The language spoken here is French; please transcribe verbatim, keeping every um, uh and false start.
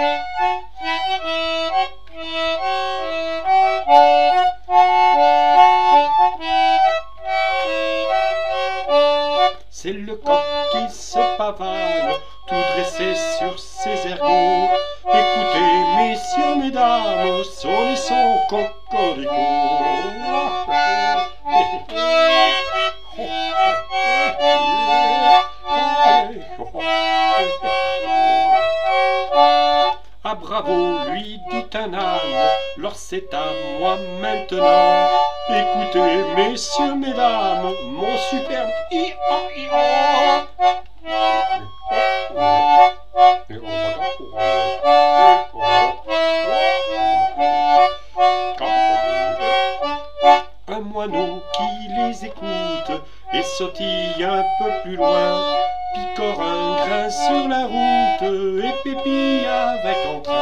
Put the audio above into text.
C'est le coq qui se pavane, tout dressé sur ses ergots. Écoutez, messieurs, mesdames, sonnez son cocorico. Ah bravo, lui dit un âne, lors c'est à moi maintenant. Écoutez, messieurs, mesdames, mon superbe i-a-i-a. Un moineau qui les écoute et sautille un peu plus loin, picore un grain sur la route et pépille avec entrain.